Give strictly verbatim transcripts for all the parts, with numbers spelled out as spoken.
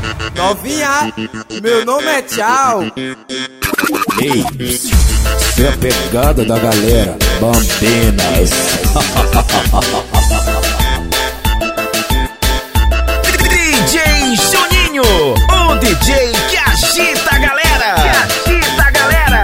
Novinha, meu nome é Tchau. Ei, isso é a pegada da galera, Bambinas. D J Juninho, o D J que agita a galera. Que agita a galera.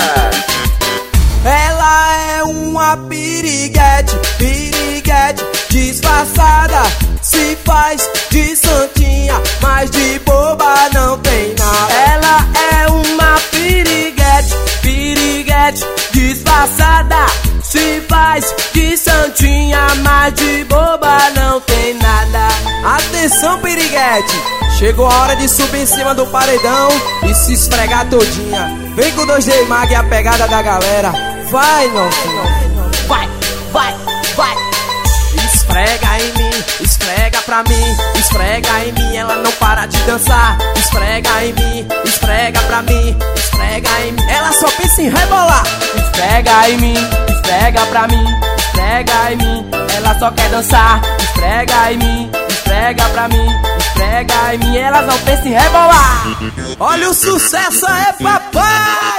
Ela é uma piriguete, piriguete disfarçada. Se faz de santinha, mas de boba não tem nada. Ela é uma piriguete, piriguete disfarçada. Se faz de santinha, mas de boba não tem nada. Atenção, piriguete, chegou a hora de subir em cima do paredão e se esfregar todinha. Vem com o dois D Mag e a pegada da galera. Vai, novinho, vai, vai, vai. Esfrega em mim, esfrega pra mim, esfrega em mim, ela não para de dançar. Esfrega em mim, esfrega pra mim, esfrega em mim, ela só pensa em rebolar. Esfrega em mim, esfrega pra mim, esfrega em mim, ela só quer dançar. Esfrega em mim, esfrega pra mim, esfrega em mim, ela não pensa em rebolar. Olha o sucesso aí, papai!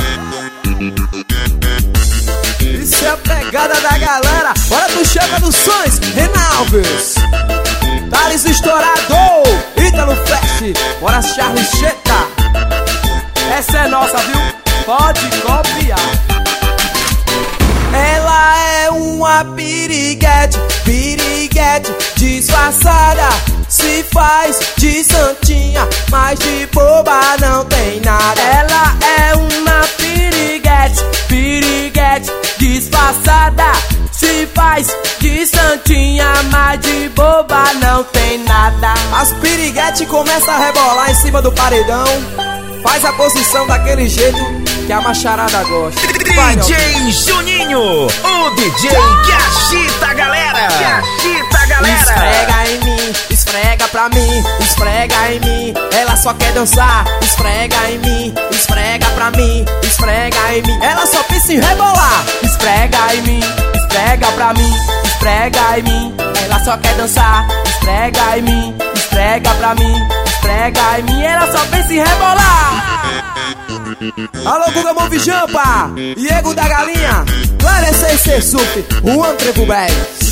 Isso é a pegada da galera. Bora do Chega dos Sons, Renalves, Thales Estourador, Ítalo Flash, bora Charles Cheta. Essa é nossa, viu? Pode copiar. Ela é uma piriguete, piriguete disfarçada. Se faz de santinha, mas de boba não tem nada. Ela é uma piriguete, piriguete disfarçada. Se faz de santinha, mas de boba não tem nada. As piriguetes começam a rebolar em cima do paredão. Faz a posição daquele jeito que a macharada gosta. Vai, D J Juninho, o D J que agita a galera. Que agita a galera. Esfrega em mim, esfrega pra mim, esfrega em mim, ela só quer dançar. Esfrega em mim, esfrega pra mim, esfrega em mim, ela só pensa em rebolar. Esfrega em mim, esfrega pra mim, esfrega em mim, ela só quer dançar. Esfrega em mim, esfrega pra mim, esfrega em mim, ela só pensa em rebolar. Alô, Guga Move Jampa, Diego da Galinha, Clarecer C Sup, Juan Trevo Bags.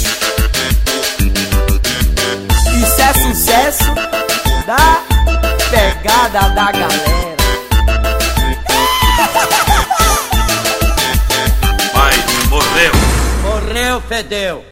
Isso é sucesso da pegada da galera. Vai, morreu. Morreu, fedeu.